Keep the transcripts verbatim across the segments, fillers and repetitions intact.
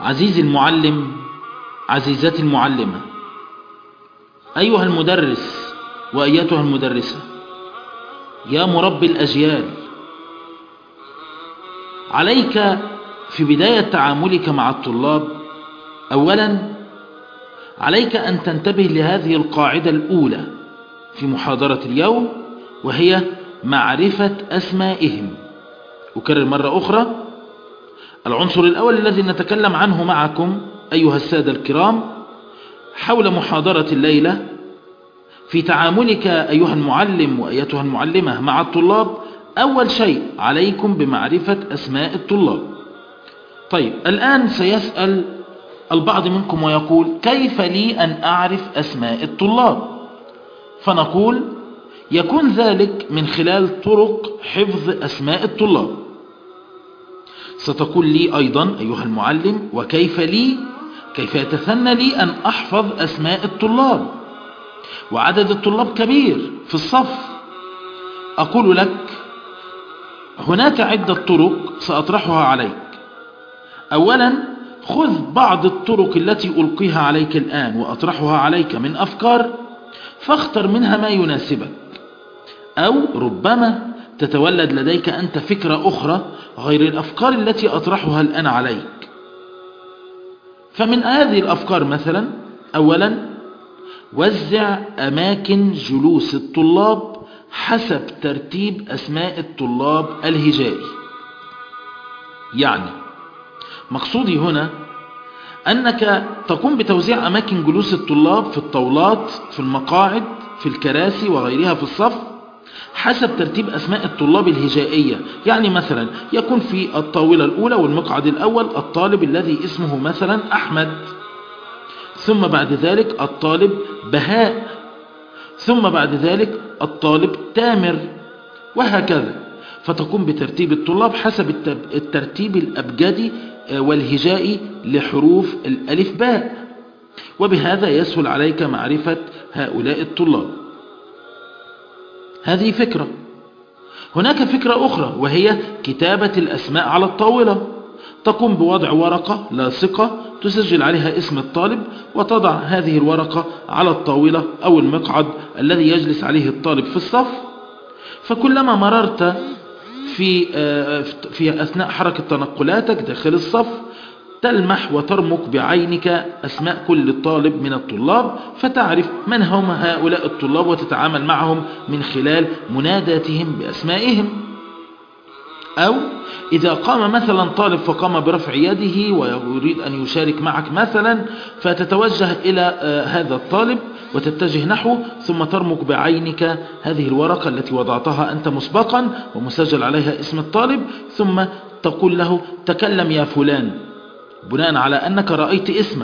عزيزي المعلم، عزيزتي المعلمة، أيها المدرس وأيتها المدرسة، يا مربي الأجيال، عليك في بداية تعاملك مع الطلاب أولا عليك أن تنتبه لهذه القاعدة الأولى في محاضرة اليوم، وهي معرفة أسمائهم. أكرر مرة أخرى، العنصر الأول الذي نتكلم عنه معكم أيها السادة الكرام حول محاضرة الليلة في تعاملك أيها المعلم وأيتها المعلمة مع الطلاب، أول شيء عليكم بمعرفة أسماء الطلاب. طيب، الآن سيسأل البعض منكم ويقول: كيف لي أن أعرف أسماء الطلاب؟ فنقول: يكون ذلك من خلال طرق حفظ أسماء الطلاب. ستقول لي أيضا أيها المعلم: وكيف لي كيف يتثنى لي أن أحفظ أسماء الطلاب وعدد الطلاب كبير في الصف؟ أقول لك: هناك عدة طرق سأطرحها عليك. أولا، خذ بعض الطرق التي ألقيها عليك الآن وأطرحها عليك من أفكار، فاختر منها ما يناسبك، أو ربما تتولد لديك أنت فكرة أخرى غير الأفكار التي أطرحها الآن عليك. فمن هذه الأفكار مثلا: أولا، وزع أماكن جلوس الطلاب حسب ترتيب أسماء الطلاب الهجائي. يعني مقصودي هنا أنك تقوم بتوزيع أماكن جلوس الطلاب في الطاولات، في المقاعد، في الكراسي وغيرها في الصف حسب ترتيب أسماء الطلاب الهجائية. يعني مثلا يكون في الطاولة الأولى والمقعد الأول الطالب الذي اسمه مثلا أحمد، ثم بعد ذلك الطالب بهاء، ثم بعد ذلك الطالب تامر، وهكذا. فتقوم بترتيب الطلاب حسب الترتيب الأبجدي والهجائي لحروف الألف باء، وبهذا يسهل عليك معرفة هؤلاء الطلاب. هذه فكرة. هناك فكرة أخرى، وهي كتابة الأسماء على الطاولة. تقوم بوضع ورقة لاصقة تسجل عليها اسم الطالب، وتضع هذه الورقة على الطاولة أو المقعد الذي يجلس عليه الطالب في الصف. فكلما مررت في في أثناء حركة تنقلاتك داخل الصف تلمح وترمك بعينك أسماء كل طالب من الطلاب، فتعرف من هم هؤلاء الطلاب وتتعامل معهم من خلال مناداتهم بأسمائهم. أو إذا قام مثلا طالب فقام برفع يده ويريد أن يشارك معك مثلا، فتتوجه إلى هذا الطالب وتتجه نحوه، ثم ترمك بعينك هذه الورقة التي وضعتها أنت مسبقا ومسجل عليها اسم الطالب، ثم تقول له: تكلم يا فلان، بناء على أنك رأيت اسمه.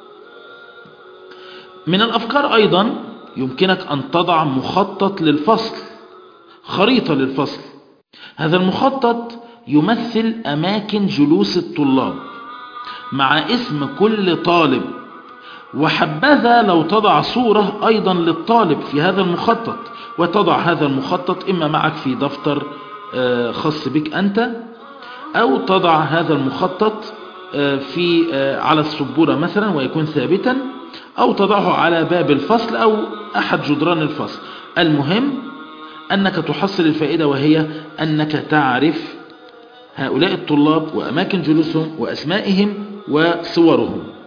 من الأفكار أيضا يمكنك أن تضع مخطط للفصل، خريطة للفصل. هذا المخطط يمثل أماكن جلوس الطلاب مع اسم كل طالب، وحبذا لو تضع صورة أيضا للطالب في هذا المخطط، وتضع هذا المخطط إما معك في دفتر خاص بك أنت، أو تضع هذا المخطط في على السبورة مثلا ويكون ثابتا، أو تضعه على باب الفصل أو أحد جدران الفصل. المهم أنك تحصل الفائدة، وهي أنك تعرف هؤلاء الطلاب وأماكن جلوسهم وأسمائهم وصورهم.